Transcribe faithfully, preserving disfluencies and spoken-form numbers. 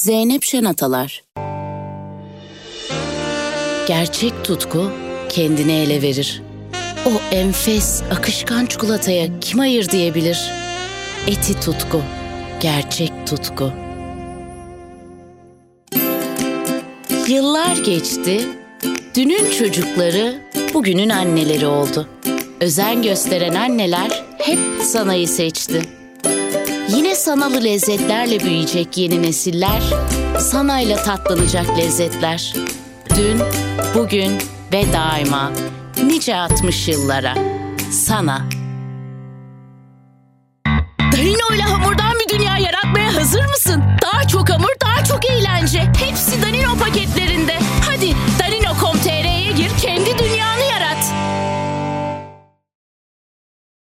Zeynep Şenatalar. Gerçek tutku kendini ele verir. O enfes, akışkan çikolataya kim hayır diyebilir? Eti tutku, gerçek tutku. Yıllar geçti, dünün çocukları bugünün anneleri oldu. Özen gösteren anneler hep sanayı seçti. Yine sanalı lezzetlerle büyüyecek yeni nesiller, sanayla tatlanacak lezzetler. Dün, bugün ve daima, nice altmış yıllara, sana. Danino ile hamurdan bir dünya yaratmaya hazır mısın? Daha çok hamur, daha çok eğlence. Hepsi Danino paketlerinde.